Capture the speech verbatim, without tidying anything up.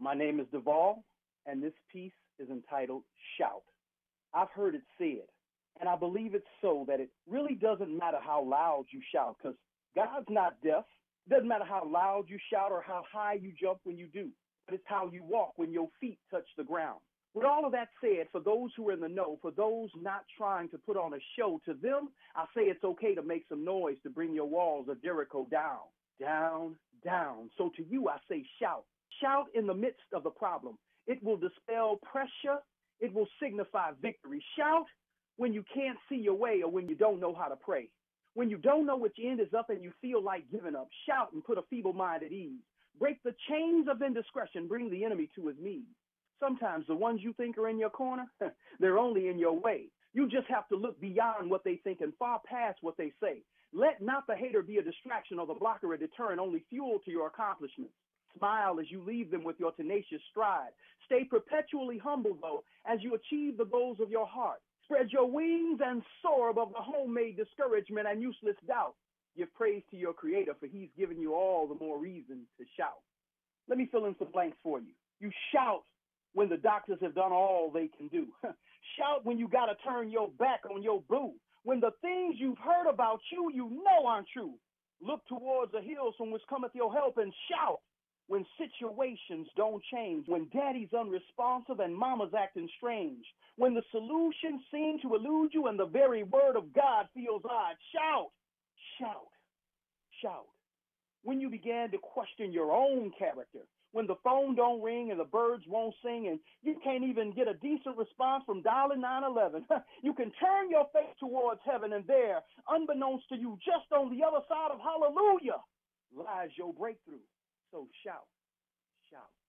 My name is Duvall, and this piece is entitled Shout. I've heard it said, and I believe it's so, that it really doesn't matter how loud you shout, because God's not deaf. It doesn't matter how loud you shout or how high you jump when you do, but it's how you walk when your feet touch the ground. With all of that said, for those who are in the know, for those not trying to put on a show, to them, I say it's okay to make some noise to bring your walls of Jericho down, down, down. So to you, I say shout. Shout in the midst of the problem. It will dispel pressure. It will signify victory. Shout when you can't see your way or when you don't know how to pray. When you don't know which end is up and you feel like giving up, shout and put a feeble mind at ease. Break the chains of indiscretion. Bring the enemy to his knees. Sometimes the ones you think are in your corner, they're only in your way. You just have to look beyond what they think and far past what they say. Let not the hater be a distraction or the blocker a deterrent, only fuel to your accomplishments. Smile as you leave them with your tenacious stride. Stay perpetually humble, though, as you achieve the goals of your heart. Spread your wings and soar above the homemade discouragement and useless doubt. Give praise to your Creator, for He's given you all the more reason to shout. Let me fill in some blanks for you. You shout when the doctors have done all they can do. Shout when you got to turn your back on your boo. When the things you've heard about you, you know aren't true. Look towards the hills from which cometh your help and shout when situations don't change, when daddy's unresponsive and mama's acting strange, when the solutions seem to elude you and the very word of God feels odd. Shout, shout, shout. When you began to question your own character, when the phone don't ring and the birds won't sing and you can't even get a decent response from dialing nine one one, you can turn your face towards heaven, and there, unbeknownst to you, just on the other side of hallelujah, lies your breakthrough. So shout, shout.